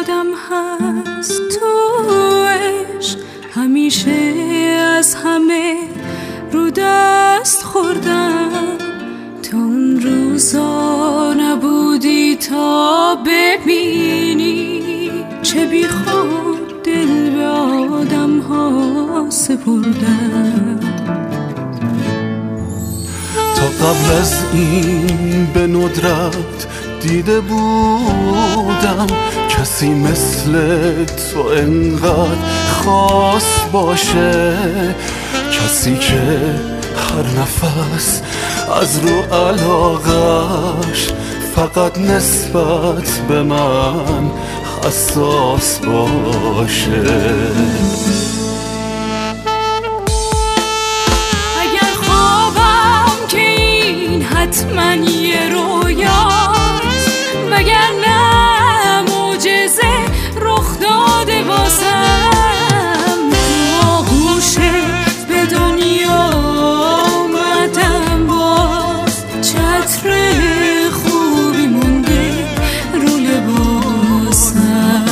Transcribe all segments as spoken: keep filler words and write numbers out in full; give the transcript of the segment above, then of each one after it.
یادم هست تو عشق همیشه از همه رو دست خوردم، تا اون روزا نبودی تا ببینی چه بی خود دل به آدم ها سپردم. تا قبل از این به ندرت دیده بودم کسی مثل تو انقدر خاص باشه، کسی که هر نفس از رو علاقش فقط نسبت به من حساس باشه. اگر خوابم که این حتما یه رویاست، وگرنه معجزه رخ داده واسم. تو آغوشت به دنیا آمدم، باز چتر خوبی مونده رو لباسم.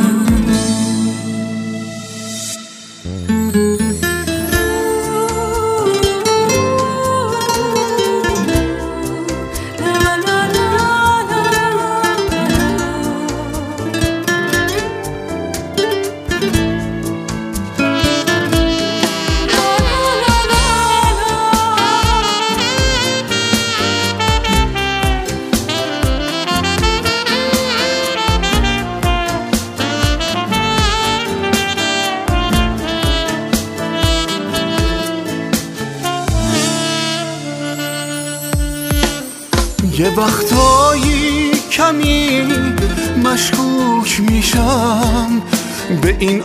یه وقتایی کمی مشکوک میشم به این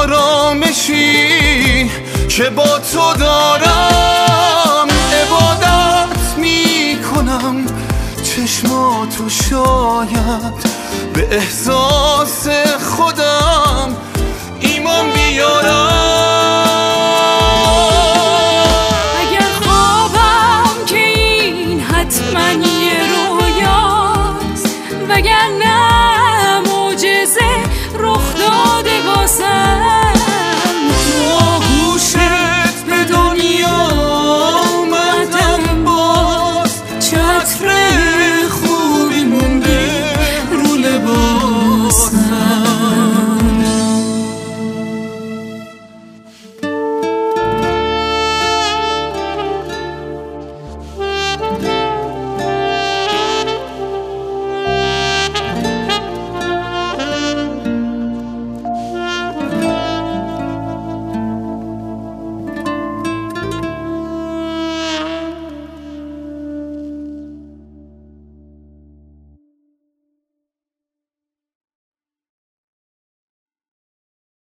آرامشی که با تو دارم. عبادت میکنم چشماتو شاید به احساس خودم ایمان بیارم. اگر خوابم که این حتما